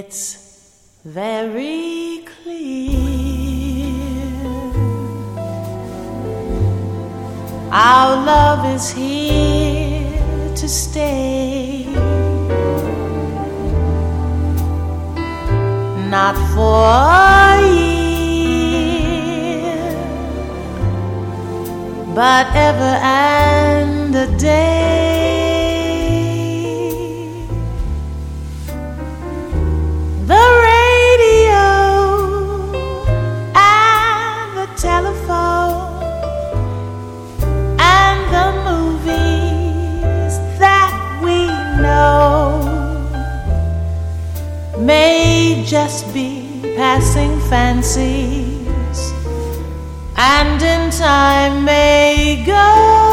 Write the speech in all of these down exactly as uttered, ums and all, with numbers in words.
It's very clear our love is here to stay, not for a year, but ever and a day. The radio and the telephone and the movies that we know may just be passing fancies, and in time may go,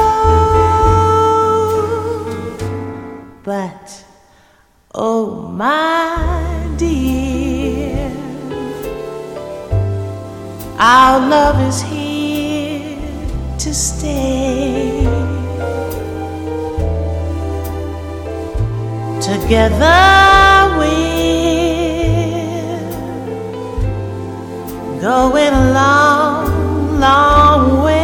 but oh my dear, our love is here to stay. Together we're going a long, long way.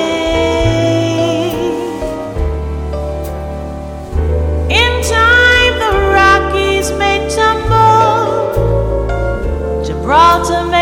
In time the Rockies may tumble, Gibraltar may